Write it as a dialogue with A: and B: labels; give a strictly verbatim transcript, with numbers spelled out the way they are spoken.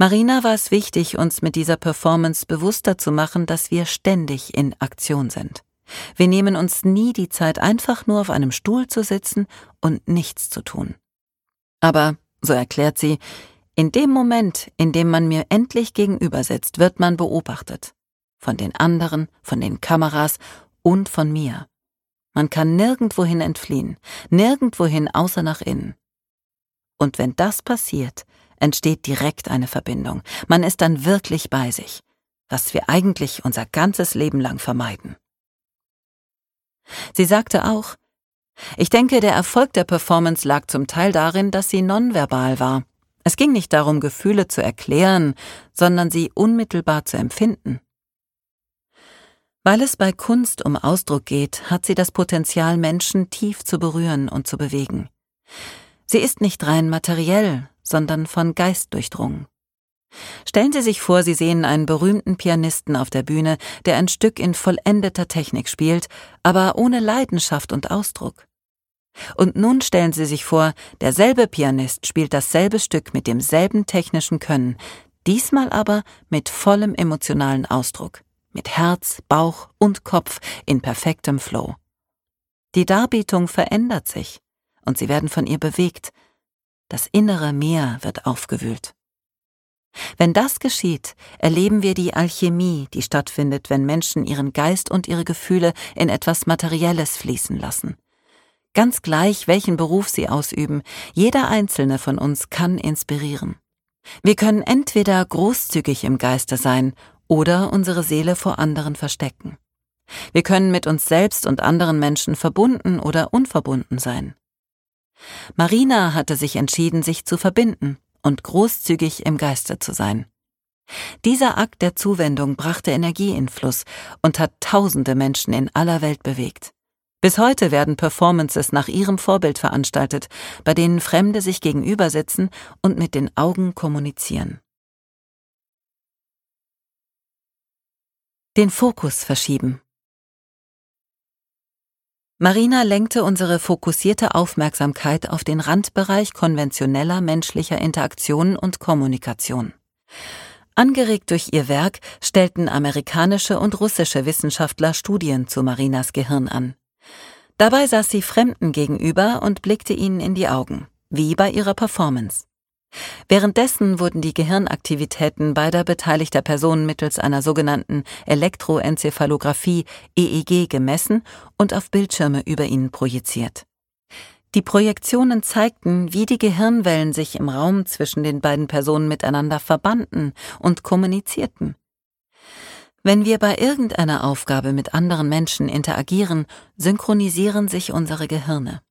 A: Marina war es wichtig, uns mit dieser Performance bewusster zu machen, dass wir ständig in Aktion sind. Wir nehmen uns nie die Zeit, einfach nur auf einem Stuhl zu sitzen und nichts zu tun. Aber, so erklärt sie, in dem Moment, in dem man mir endlich gegenüber sitzt, wird man beobachtet. Von den anderen, von den Kameras und von mir. Man kann nirgendwohin entfliehen, nirgendwohin außer nach innen. Und wenn das passiert, entsteht direkt eine Verbindung. Man ist dann wirklich bei sich, was wir eigentlich unser ganzes Leben lang vermeiden. Sie sagte auch, ich denke, der Erfolg der Performance lag zum Teil darin, dass sie nonverbal war. Es ging nicht darum, Gefühle zu erklären, sondern sie unmittelbar zu empfinden. Weil es bei Kunst um Ausdruck geht, hat sie das Potenzial, Menschen tief zu berühren und zu bewegen. Sie ist nicht rein materiell, sondern von Geist durchdrungen. Stellen Sie sich vor, Sie sehen einen berühmten Pianisten auf der Bühne, der ein Stück in vollendeter Technik spielt, aber ohne Leidenschaft und Ausdruck. Und nun stellen Sie sich vor, derselbe Pianist spielt dasselbe Stück mit demselben technischen Können, diesmal aber mit vollem emotionalen Ausdruck, mit Herz, Bauch und Kopf in perfektem Flow. Die Darbietung verändert sich und Sie werden von ihr bewegt. Das innere Meer wird aufgewühlt. Wenn das geschieht, erleben wir die Alchemie, die stattfindet, wenn Menschen ihren Geist und ihre Gefühle in etwas Materielles fließen lassen. Ganz gleich, welchen Beruf sie ausüben, jeder einzelne von uns kann inspirieren. Wir können entweder großzügig im Geiste sein oder unsere Seele vor anderen verstecken. Wir können mit uns selbst und anderen Menschen verbunden oder unverbunden sein. Marina hatte sich entschieden, sich zu verbinden und großzügig im Geiste zu sein. Dieser Akt der Zuwendung brachte Energie in Fluss und hat tausende Menschen in aller Welt bewegt. Bis heute werden Performances nach ihrem Vorbild veranstaltet, bei denen Fremde sich gegenübersitzen und mit den Augen kommunizieren. Den Fokus verschieben. Marina lenkte unsere fokussierte Aufmerksamkeit auf den Randbereich konventioneller menschlicher Interaktion und Kommunikation. Angeregt durch ihr Werk stellten amerikanische und russische Wissenschaftler Studien zu Marinas Gehirn an. Dabei saß sie Fremden gegenüber und blickte ihnen in die Augen, wie bei ihrer Performance. Währenddessen wurden die Gehirnaktivitäten beider beteiligter Personen mittels einer sogenannten Elektroenzephalographie E E G gemessen und auf Bildschirme über ihnen projiziert. Die Projektionen zeigten, wie die Gehirnwellen sich im Raum zwischen den beiden Personen miteinander verbanden und kommunizierten. Wenn wir bei irgendeiner Aufgabe mit anderen Menschen interagieren, synchronisieren sich unsere Gehirne.